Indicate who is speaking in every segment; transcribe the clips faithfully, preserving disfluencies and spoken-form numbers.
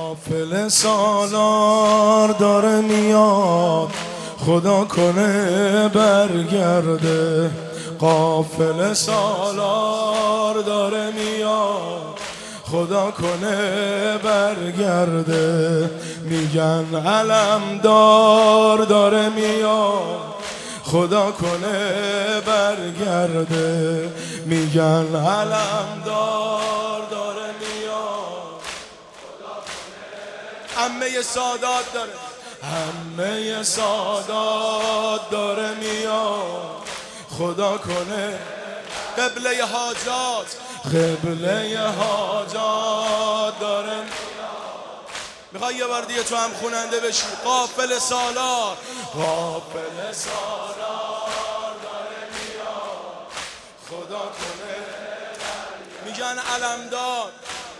Speaker 1: قافل سالار داره میاد، خدا کنه برگرده. قافل سالار داره میاد، خدا کنه برگرده. میگن علمدار داره میاد، خدا کنه برگرده. میگن علمدار داره میاد، خدا کنه. عمه سادات داره، عمه سادات داره میاد، خدا کنه. قبله حاجات، قبله حاجات داره میاد. میخوای یه بار دیگه تو هم خوننده بشی؟ قافل سالار، قافل سالار داره میاد، خدا کنه. میگن علمدار،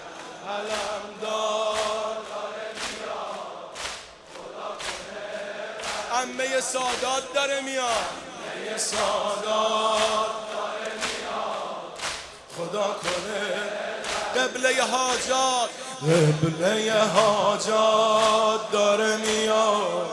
Speaker 1: علمدار داره میاد، خدا کنه. عمه سادات داره میاد، عمه سادات داره میاد، خدا کنه. قبله حاجات، قبله حاجات داره میاد،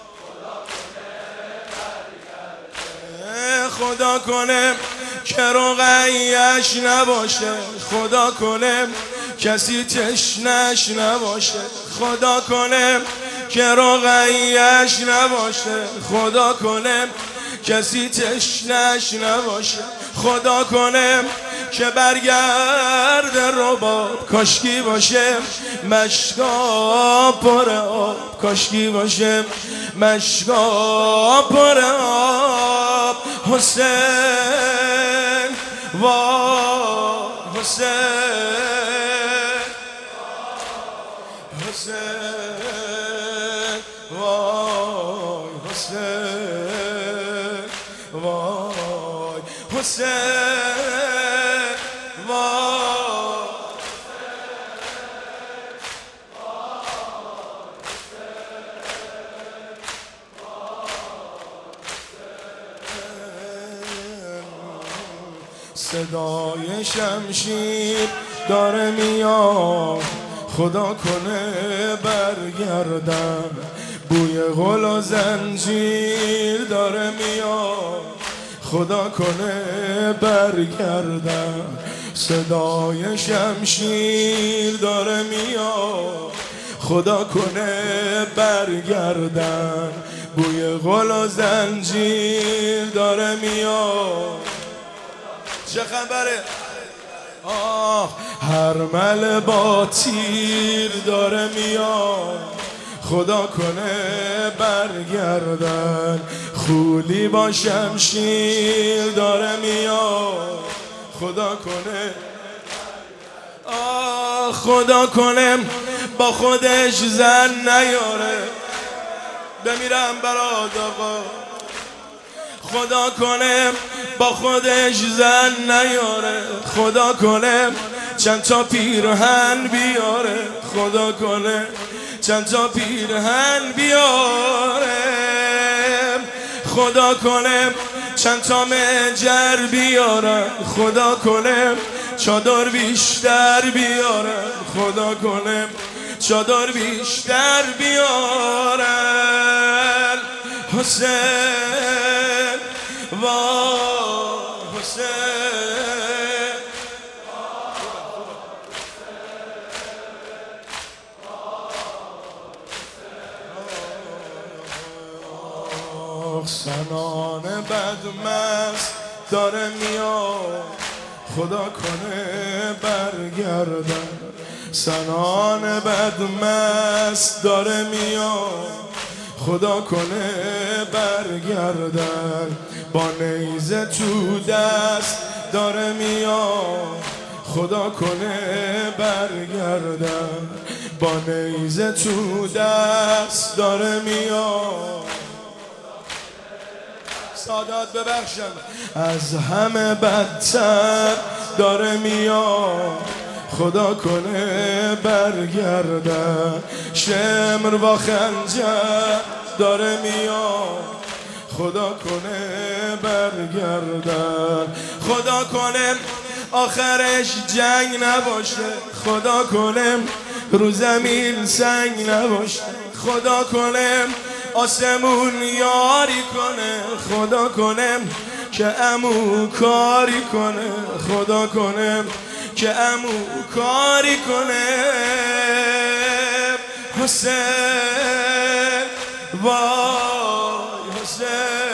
Speaker 1: خدا کنه که رقیش نباشه، خدا کنه کسی تشنش نباشه، خدا کنه که رقیش نباشه، خدا کنه کسی تشنش نباشه، خدا کنه که برگرد رباب کاشکی باشه، مشکا پر آب کاشکی باشه، مشکا پر آب. حسین وا حسین، حسین وای حسین، وای حسین صدای شمشیر داره میاد، خدا کنه برگردم. بوی غل و زنجیر داره میاد، خدا کنه برگردم. صدای شمشیر داره میاد، خدا کنه برگردم. بوی غل و زنجیر داره میاد. چه خبره؟ آه هرمل با تیر داره میاد، خدا کنه برگردن. خولی با شمشیر داره میاد، خدا کنه. آه خدا کنه با خودش زن نیاره، بمیرم برات آقا. خدا کنه با خودش زن نیاره، خدا کنه چند تا پیرهن بیاره، خدا کنه چند تا پیرهن بیاره، خدا کنه چند تا مجر بیاره، خدا کنه چادر بیشتر بیاره، خدا کنه چادر بیشتر بیاره. حسین وای حسین، سنان بدمست داره میاد، خدا کنه برگردن. سنان بدمست داره میاد، خدا کنه برگردن. با نیزه تو دست داره میاد، خدا کنه برگردن. با نیزه تو دست داره میاد. سادات ببخشم از همه بدتر داره میاد، خدا کنه برگردن. شمر با خنجر داره میاد، خدا کنه برگردن. خدا کنه آخرش جنگ نباشه، خدا کنه رو زمین سنگ نباشه. خدا کنه آسمون یاری کنه، خدا کنه که عمو کاری کنه، خدا کنه که عمو کاری کنه. حسین وای حسین